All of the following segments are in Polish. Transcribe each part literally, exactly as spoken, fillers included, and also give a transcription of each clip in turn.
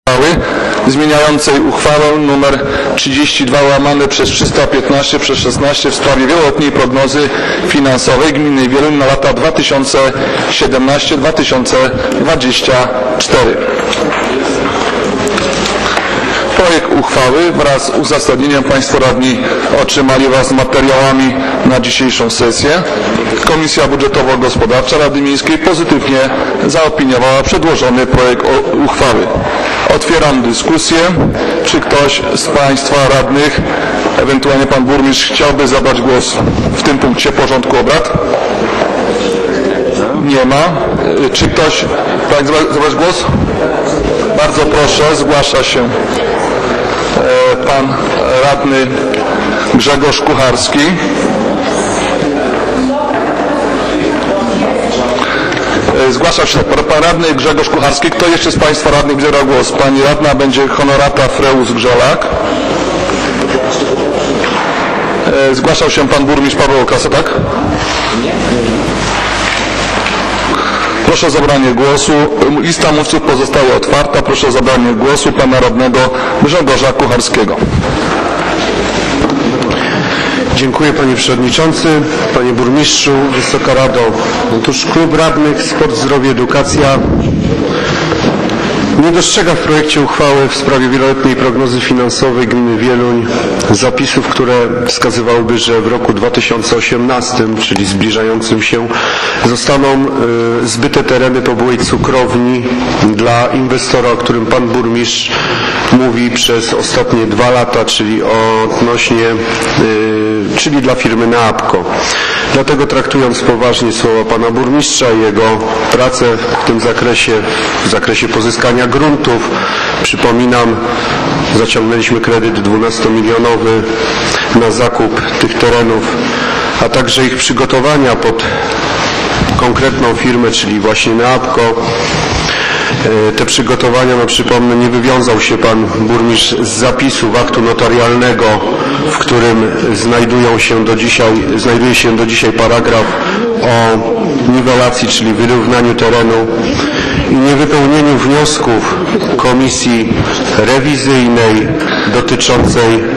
zmieniającej uchwałę nr trzydzieści dwa łamane przez trzysta piętnaście przez szesnaście w sprawie wieloletniej prognozy finansowej gminy Wieluń na lata dwa tysiące siedemnaście do dwa tysiące dwudziestego czwartego. Projekt uchwały wraz z uzasadnieniem Państwo radni otrzymali wraz z materiałami na dzisiejszą sesję. Komisja Budżetowo-Gospodarcza Rady Miejskiej pozytywnie zaopiniowała przedłożony projekt uchwały. Otwieram dyskusję. Czy ktoś z Państwa radnych, ewentualnie Pan Burmistrz, chciałby zabrać głos w tym punkcie porządku obrad? Nie ma. Czy ktoś pragnie zabrać głos? Bardzo proszę, zgłasza się Pan radny Grzegorz Kucharski. Zgłaszał się Pan radny Grzegorz Kucharski. Kto jeszcze z Państwa radnych zabrał głos? Pani radna będzie Honorata Freus-Grzelak. Zgłaszał się Pan burmistrz Paweł Okasa, tak? Proszę o zabranie głosu. Lista mówców pozostaje otwarta. Proszę o zabranie głosu Pana radnego Grzegorza Kucharskiego. Dziękuję Panie Przewodniczący, Panie Burmistrzu, Wysoka Rado. Otóż Klub Radnych Sport, Zdrowie, Edukacja nie dostrzega w projekcie uchwały w sprawie wieloletniej prognozy finansowej gminy Wieluń zapisów, które wskazywałyby, że w roku dwa tysiące osiemnastym, czyli zbliżającym się, zostaną y, zbyte tereny po byłej cukrowni dla inwestora, o którym Pan Burmistrz mówi przez ostatnie dwa lata, czyli odnośnie, y, czyli dla firmy Neapco. Dlatego, traktując poważnie słowa Pana Burmistrza i jego pracę w tym zakresie, w zakresie pozyskania gruntów, przypominam, zaciągnęliśmy kredyt dwunastomilionowy na zakup tych terenów, a także ich przygotowania pod konkretną firmę, czyli właśnie Neapco. Te przygotowania, no przypomnę, nie wywiązał się Pan Burmistrz z zapisów aktu notarialnego, w którym znajdują się do dzisiaj, znajduje się do dzisiaj paragraf o niwelacji, czyli wyrównaniu terenu i niewypełnieniu wniosków komisji rewizyjnej dotyczącej yy,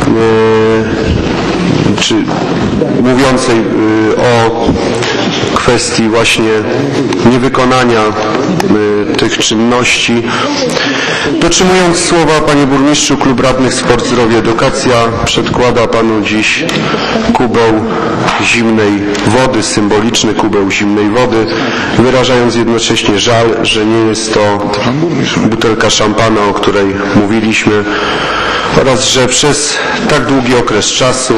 czy mówiącej yy, o kwestii właśnie niewykonania y, tych czynności. Dotrzymując słowa, Panie Burmistrzu, Klub Radnych Sport, Zdrowie, Edukacja przedkłada Panu dziś kubeł zimnej wody, symboliczny kubeł zimnej wody, wyrażając jednocześnie żal, że nie jest to butelka szampana, o której mówiliśmy, oraz że przez tak długi okres czasu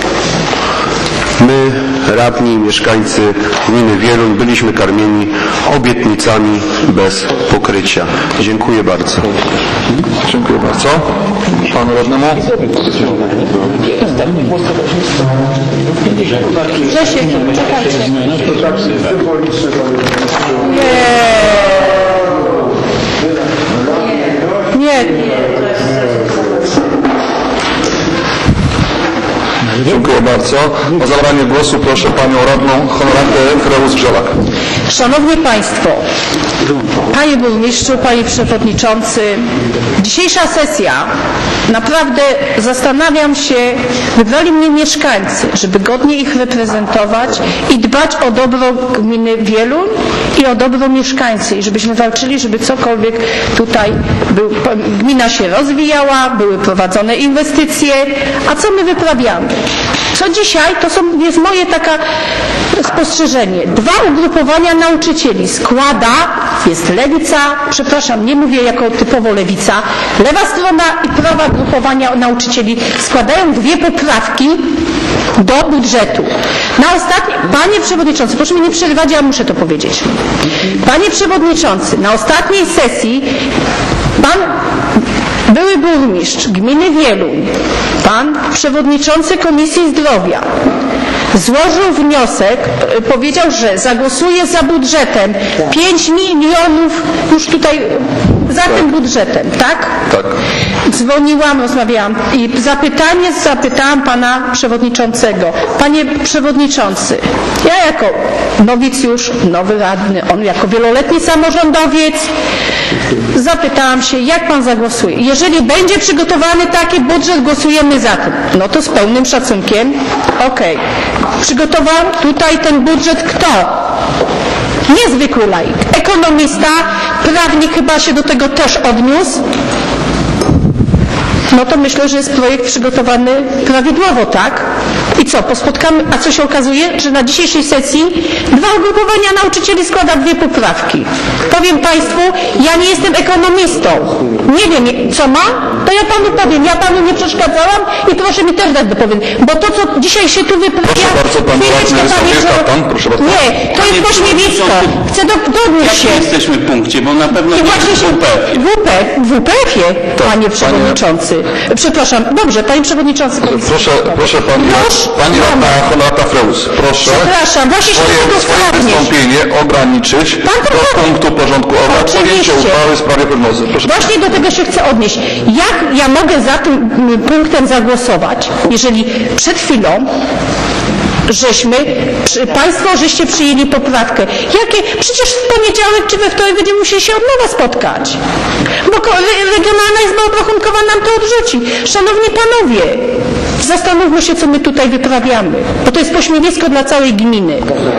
my, radni i mieszkańcy gminy Wieluń, byliśmy karmieni obietnicami bez pokrycia. Dziękuję bardzo. Dziękuję bardzo. Panu radnemu. Grzesiek, czekajcie. Nie. Nie. Dziękuję bardzo. O zabranie głosu proszę Panią radną Honoratę Freus-Grzelak. Szanowni Państwo, Panie Burmistrzu, Panie Przewodniczący, dzisiejsza sesja, naprawdę zastanawiam się, wybrali mnie mieszkańcy, żeby godnie ich reprezentować i dbać o dobro gminy Wieluń i o dobro mieszkańcy i żebyśmy walczyli, żeby cokolwiek tutaj był, gmina się rozwijała, były prowadzone inwestycje, a co my wyprawiamy? Co dzisiaj, to są, jest moje taka spostrzeżenie. Dwa ugrupowania nauczycieli składa, jest lewica, przepraszam, nie mówię jako typowo lewica, lewa strona i prawa grupowania nauczycieli składają dwie poprawki do budżetu. Na ostatni, Panie Przewodniczący, proszę mnie nie przerywać, ja muszę to powiedzieć. Panie Przewodniczący, na ostatniej sesji Pan były burmistrz gminy Wieluń, Pan Przewodniczący Komisji Zdrowia złożył wniosek, powiedział, że zagłosuje za budżetem pięć milionów, już tutaj za tak. tym budżetem, tak? Tak. Dzwoniłam, rozmawiałam i zapytanie zapytałam pana przewodniczącego. Panie przewodniczący, ja jako nowicjusz, nowy radny, on jako wieloletni samorządowiec, zapytałam się, jak pan zagłosuje. Jeżeli będzie przygotowany taki budżet, głosujemy za tym. No to z pełnym szacunkiem, okej. Okay. Przygotował tutaj ten budżet kto? Niezwykły laik. Ekonomista, prawnik chyba się do tego też odniósł. No to myślę, że jest projekt przygotowany prawidłowo, tak? I co, po spotkaniu, a co się okazuje? Że na dzisiejszej sesji dwa ugrupowania nauczycieli składa dwie poprawki. Powiem Państwu, ja nie jestem ekonomistą. Nie wiem, co ma, to ja Panu powiem. Ja Panu nie przeszkadzałam i proszę mi też dać dopowiem. Bo to, co dzisiaj się tu wyprawia... Proszę bardzo, Pan radny wystąpił, pan, proszę bardzo. Nie, to jest pośmiewisko. Chcę do, dodać się. Jak jesteśmy w punkcie, bo na pewno I nie właśnie w się W P F-ie. W P F, w P F-ie, Panie Przewodniczący. Przepraszam, dobrze, Panie Przewodniczący Komisji. Proszę, proszę Pani, Proszę, Pani Radna Honorata Freus, proszę Przepraszam, właśnie się swoje, do tego swoje chcę odnieść. wystąpienie ograniczyć Pan do to- punktu porządku obrad, Oczywiście. podjęcie uchwały w sprawie prognozy. Proszę. Właśnie do tego się chcę odnieść. Jak ja mogę za tym mm, punktem zagłosować, jeżeli przed chwilą żeśmy, przy, Państwo żeście przyjęli poprawkę. Jakie? Przecież w poniedziałek czy we wtorek będziemy musieli się od nowa spotkać. Bo ko- re- Regionalna Izba Obrachunkowa nam to odrzuci. Szanowni Panowie, zastanówmy się, co my tutaj wyprawiamy. Bo to jest pośmiewisko dla całej gminy.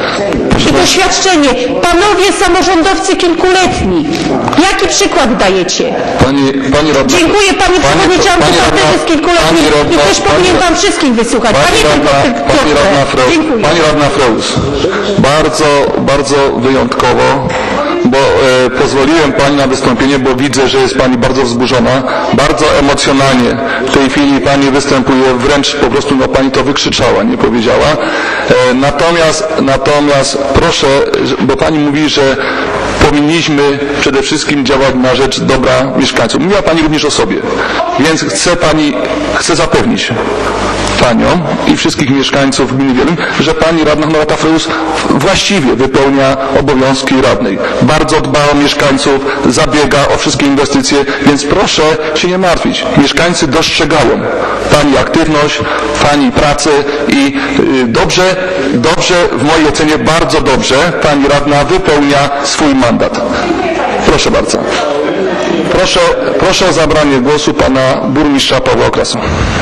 I doświadczenie. Panowie samorządowcy kilkuletni. Jaki przykład dajecie? Pani, pani Radna, Dziękuję Panie Przewodniczący, pani Pan też Radna- jest kilkuletni pani Radna- i też powinien pani- Pan wszystkich wysłuchać. Pani Panie Radna, tylko Pani Radna Freus, Dziękuję. Pani Radna Freus, bardzo, bardzo wyjątkowo, bo e, pozwoliłem Pani na wystąpienie, bo widzę, że jest Pani bardzo wzburzona, bardzo emocjonalnie. W tej chwili Pani występuje, wręcz po prostu no, Pani to wykrzyczała, nie powiedziała. E, natomiast, natomiast proszę, że- bo Pani mówi, że powinniśmy przede wszystkim działać na rzecz dobra mieszkańców. Mówiła Pani również o sobie, więc chcę Pani, chcę zapewnić Panią i wszystkich mieszkańców gminy Wieluń, że Pani Radna Honorata Freus właściwie wypełnia obowiązki radnej. Bardzo dba o mieszkańców, zabiega o wszystkie inwestycje, więc proszę się nie martwić. Mieszkańcy dostrzegają Pani aktywność, Pani pracę i y, dobrze, dobrze, w mojej ocenie bardzo dobrze Pani Radna wypełnia swój mandat. Proszę bardzo. Proszę, proszę o zabranie głosu Pana Burmistrza Pawła Okrasa.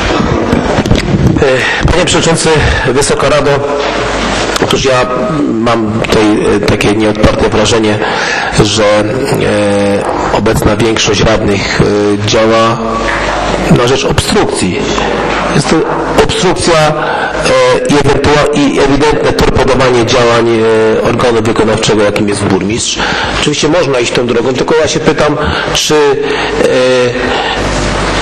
Panie Przewodniczący, Wysoka Rado, otóż ja mam tutaj e, takie nieodparte wrażenie, że e, obecna większość radnych e, działa na rzecz obstrukcji. Jest to obstrukcja e, i, ewentua- i ewidentne torpedowanie działań e, organu wykonawczego, jakim jest burmistrz. Oczywiście można iść tą drogą, tylko ja się pytam, czy e,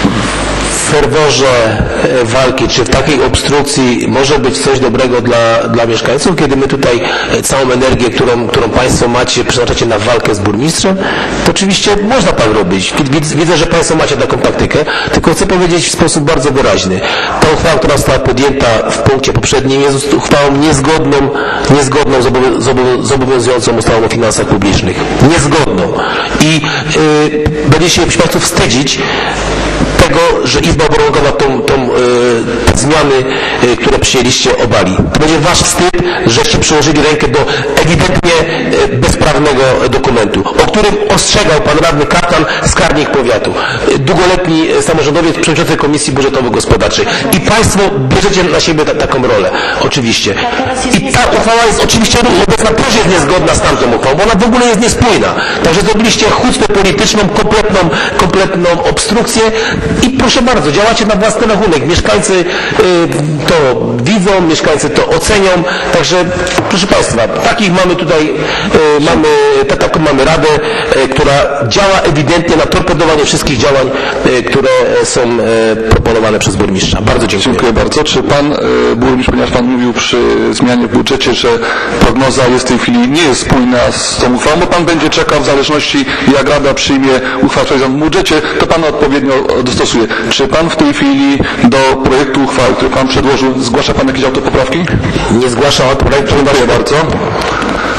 w ferworze e, walki, czy w takiej obstrukcji może być coś dobrego dla, dla mieszkańców, kiedy my tutaj e, całą energię, którą, którą Państwo macie, przeznaczacie na walkę z burmistrzem, to oczywiście można tak robić. Widzę, widzę, że Państwo macie taką taktykę, tylko chcę powiedzieć w sposób bardzo wyraźny. Ta uchwała, która została podjęta w punkcie poprzednim, jest uchwałą niezgodną, niezgodną z, obowią- z, obowią- z obowiązującą ustawą o finansach publicznych. Niezgodną. I yy, będzie się Państwo wstydzić tego, że Izba Obrachunkowa tą, tą e, te zmiany, e, które przyjęliście, obali. To będzie wasz wstyd, żeście przyłożyli rękę do ewidentnie e, bezprawnego dokumentu, o którym ostrzegał pan radny Kaplan, skarbnik powiatu, e, długoletni e, samorządowiec, przewodniczący Komisji Budżetowo-Gospodarczej. I państwo bierzecie na siebie ta, taką rolę, oczywiście. I ta uchwała jest oczywiście obecna też jest niezgodna z tamtą uchwałą, bo ona w ogóle jest niespójna. Także zrobiliście chucpę polityczną, kompletną, kompletną obstrukcję i proszę bardzo, działacie na własny rachunek. Mieszkańcy y, to widzą, mieszkańcy to ocenią. Także proszę Państwa, takich mamy tutaj, y, mamy, ta, taką mamy radę, y, która działa ewidentnie na torpedowanie wszystkich działań, y, które są y, proponowane przez burmistrza. Bardzo dziękuję. Dziękuję bardzo. Czy Pan y, Burmistrz, ponieważ Pan mówił przy zmianie w budżecie, że prognoza jest w tej chwili nie jest spójna z tą uchwałą, bo Pan będzie czekał w zależności jak Rada przyjmie uchwałę w budżecie, to Pan odpowiednio dostosuje. Czy Pan w tej chwili do projektu uchwały, który Pan przedłożył, zgłasza Pan jakieś autopoprawki? Nie zgłaszam projektu. Dziękuję bardzo.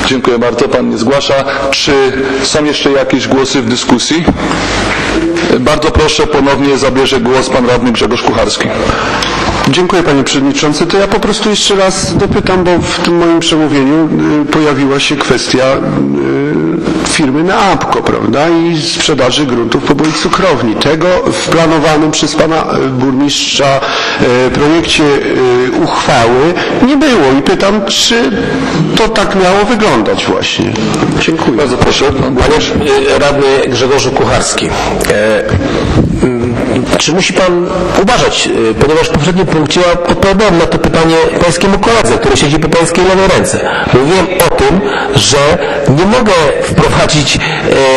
Dziękuję bardzo. Pan nie zgłasza. Czy są jeszcze jakieś głosy w dyskusji? Bardzo proszę, ponownie zabierze głos pan radny Grzegorz Kucharski. Dziękuję panie przewodniczący. To ja po prostu jeszcze raz dopytam, bo w tym moim przemówieniu y, pojawiła się kwestia y, firmy Neapco, prawda, i sprzedaży gruntów po Boich Cukrowni. Tego w planowanym przez pana burmistrza y, projekcie y, uchwały nie było i pytam, czy to tak miało wyglądać właśnie. Dziękuję. Bardzo proszę. Panie radny Grzegorzu Kucharski, e, m, czy musi pan uważać, e, ponieważ w poprzednim punkcie ja odpowiadałem na to pytanie pańskiemu koledze, który siedzi po pańskiej lewej ręce. Mówiłem o tym, że nie mogę wprowadzić e,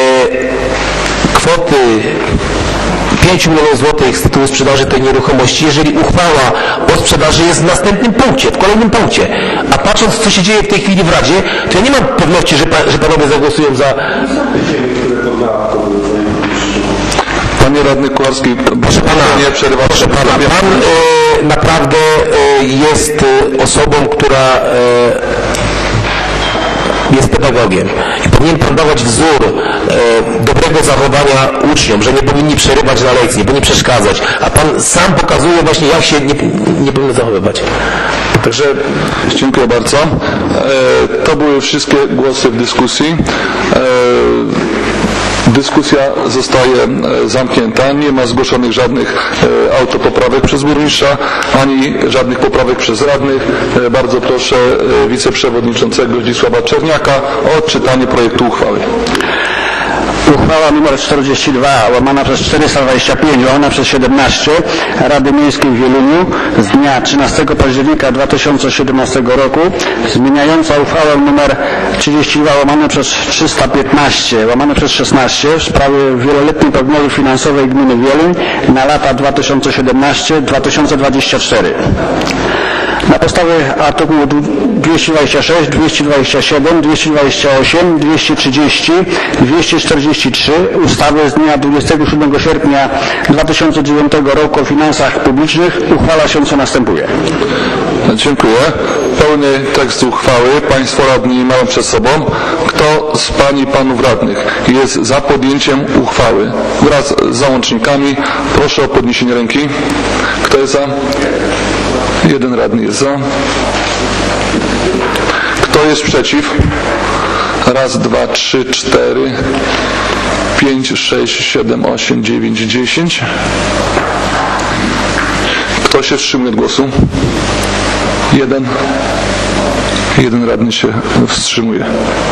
kwoty pięć milionów złotych z tytułu sprzedaży tej nieruchomości, jeżeli uchwała o sprzedaży jest w następnym punkcie, w kolejnym punkcie. A patrząc, co się dzieje w tej chwili w Radzie, to ja nie mam pewności, że, pa, że panowie zagłosują za... Panie radny Kucharski, proszę pana, nie przerywać. Proszę pana, pan e, naprawdę e, jest e, osobą, która e, jest pedagogiem. I powinien pan dawać wzór e, dobrego zachowania uczniom, że nie powinni przerywać na lekcji, nie powinni przeszkadzać. A pan sam pokazuje właśnie, jak się nie, nie powinno zachowywać. Także dziękuję bardzo. E, to były wszystkie głosy w dyskusji. E, Dyskusja zostaje zamknięta. Nie ma zgłoszonych żadnych autopoprawek przez burmistrza, ani żadnych poprawek przez radnych. Bardzo proszę wiceprzewodniczącego Zdzisława Czerniaka o odczytanie projektu uchwały. Uchwała nr czterdzieści dwa łamana przez czterysta dwadzieścia pięć łamana przez siedemnaście Rady Miejskiej w Wieluniu z dnia trzynastego października dwa tysiące siedemnastego roku zmieniająca uchwałę nr trzydzieści dwa łamane przez trzysta piętnaście łamane przez szesnaście w sprawie wieloletniej prognozy finansowej gminy Wieluń na lata dwa tysiące siedemnaście do dwa tysiące dwudziestego czwartego. Na podstawie artykułu dwieście dwadzieścia sześć, dwieście dwadzieścia siedem, dwieście dwadzieścia osiem, dwieście trzydzieści, dwieście czterdzieści trzy ustawy z dnia dwudziestego siódmego sierpnia dwa tysiące dziewiątego roku o finansach publicznych uchwala się co następuje. Dziękuję. Pełny tekst uchwały państwo radni mają przed sobą. Kto z pań i panów radnych jest za podjęciem uchwały wraz z załącznikami? Proszę o podniesienie ręki. Kto jest za? Jeden radny jest za. Kto jest przeciw? Raz, dwa, trzy, cztery, pięć, sześć, siedem, osiem, dziewięć, dziesięć. Kto się wstrzymuje od głosu? Jeden. Jeden radny się wstrzymuje.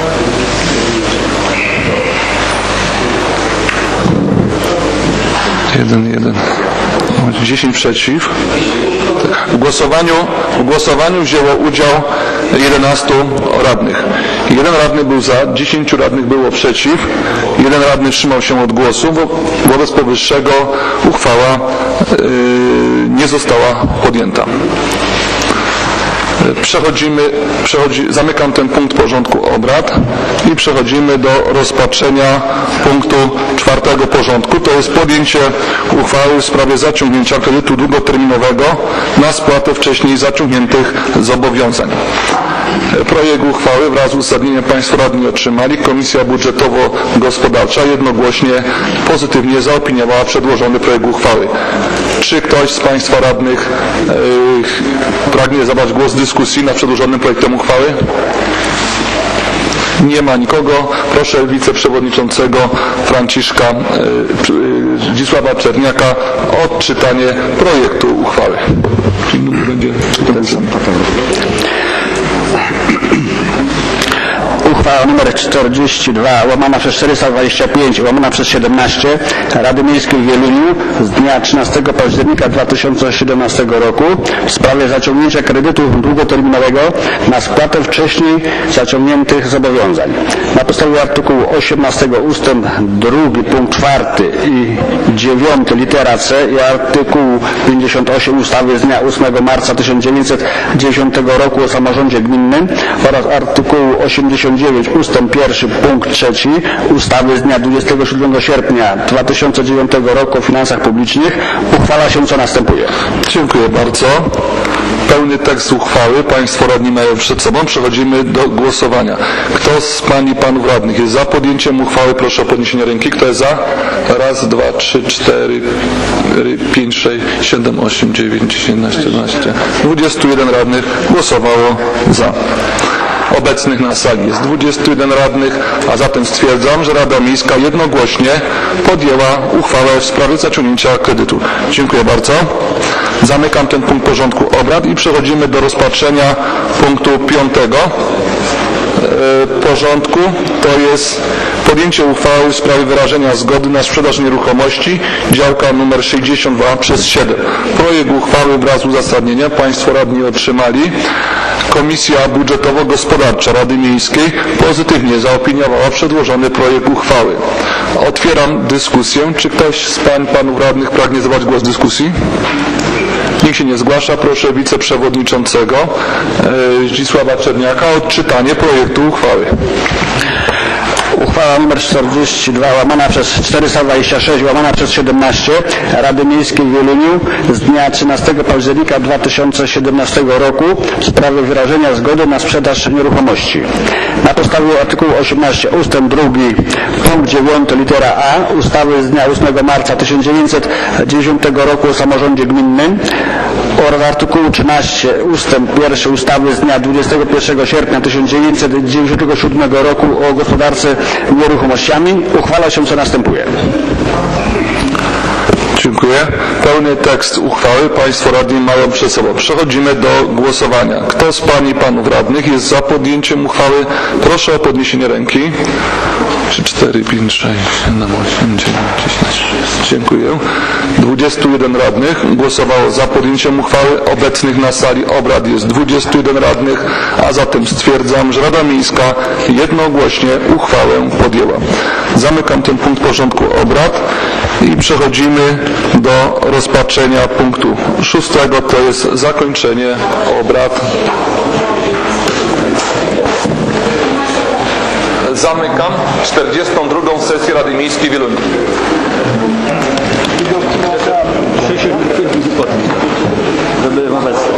Jeden, jeden. Dziesięć przeciw. W głosowaniu, w głosowaniu wzięło udział jedenastu radnych. Jeden radny był za, dziesięciu radnych było przeciw, jeden radny wstrzymał się od głosu. Wo- wobec powyższego uchwała yy, nie została podjęta. Przechodzimy, przechodzi, zamykam ten punkt porządku obrad i przechodzimy do rozpatrzenia punktu czwartego porządku. To jest podjęcie uchwały w sprawie zaciągnięcia kredytu długoterminowego na spłatę wcześniej zaciągniętych zobowiązań. Projekt uchwały wraz z uzasadnieniem państwo radni otrzymali. Komisja budżetowo-gospodarcza jednogłośnie pozytywnie zaopiniowała przedłożony projekt uchwały. Czy ktoś z państwa radnych yy, pragnie zabrać głos w dyskusji nad przedłożonym projektem uchwały? Nie ma nikogo. Proszę wiceprzewodniczącego Franciszka yy, Zdzisława Czerniaka o odczytanie projektu uchwały. Czyli numer będzie ten sam. Uchwała nr czterdzieści dwa łamana przez czterysta dwadzieścia pięć łamana przez siedemnaście Rady Miejskiej w Wieluniu z dnia trzynastego października dwa tysiące siedemnastego roku w sprawie zaciągnięcia kredytu długoterminowego na spłatę wcześniej zaciągniętych zobowiązań. Na podstawie artykułu osiemnastego ustęp drugi punkt czwarty i dziewiąty litera C i artykułu pięćdziesiąt osiem ustawy z dnia ósmego marca tysiąc dziewięćset dziewiątego roku o samorządzie gminnym oraz artykułu osiemdziesiąt dziewięć ustęp pierwszy punkt trzeci ustawy z dnia dwudziestego siódmego sierpnia dwa tysiące dziewiątego roku o finansach publicznych uchwala się co następuje. Dziękuję bardzo. Pełny tekst uchwały Państwo radni mają przed sobą. Przechodzimy do głosowania. Kto z Pań i Panów radnych jest za podjęciem uchwały? Proszę o podniesienie ręki. Kto jest za? Raz, dwa, trzy, cztery, pięć, sześć, siedem, osiem, dziewięć, dziesięć, jedenaście, dwanaście. dwudziestu jeden radnych głosowało za. Obecnych na sali jest dwudziestu jeden radnych, a zatem stwierdzam, że Rada Miejska jednogłośnie podjęła uchwałę w sprawie zaciągnięcia kredytu. Dziękuję bardzo. Zamykam ten punkt porządku obrad i przechodzimy do rozpatrzenia punktu piątego porządku. To jest podjęcie uchwały w sprawie wyrażenia zgody na sprzedaż nieruchomości, działka nr sześćdziesiąt dwa przez siedem. Projekt uchwały wraz z uzasadnieniem Państwo radni otrzymali. Komisja Budżetowo-Gospodarcza Rady Miejskiej pozytywnie zaopiniowała przedłożony projekt uchwały. Otwieram dyskusję. Czy ktoś z Pań, Panów radnych pragnie zabrać głos w dyskusji? Nikt się nie zgłasza. Proszę wiceprzewodniczącego Zdzisława Czerniaka o odczytanie projektu uchwały. Uchwała nr czterdzieści dwa łamana przez czterysta dwadzieścia sześć łamana przez siedemnaście Rady Miejskiej w Wieluniu z dnia trzynastego października dwa tysiące siedemnastego roku w sprawie wyrażenia zgody na sprzedaż nieruchomości. Na podstawie artykułu osiemnaście ustęp drugi punkt dziewiąty litera A ustawy z dnia ósmego marca tysiąc dziewięćset dziewiątego roku o samorządzie gminnym oraz artykułu trzynaście ustęp pierwszy ustawy z dnia dwudziestego pierwszego sierpnia tysiąc dziewięćset dziewięćdziesiątego siódmego roku o gospodarce nieruchomościami uchwala się co następuje. Dziękuję. Pełny tekst uchwały Państwo radni mają przed sobą. Przechodzimy do głosowania. Kto z Pań i Panów radnych jest za podjęciem uchwały? Proszę o podniesienie ręki. trzy, cztery, pięć, sześć, siedem, osiem, dziewięć, dziesięć. Dziękuję. dwudziestu jeden radnych głosowało za podjęciem uchwały. Obecnych na sali obrad jest dwudziestu jeden radnych, a zatem stwierdzam, że Rada Miejska jednogłośnie uchwałę podjęła. Zamykam ten punkt porządku obrad i przechodzimy do rozpatrzenia punktu szóstego, to jest zakończenie obrad. Zamykam czterdziestą drugą sesję Rady Miejskiej w Wieluniu. Żeby wobec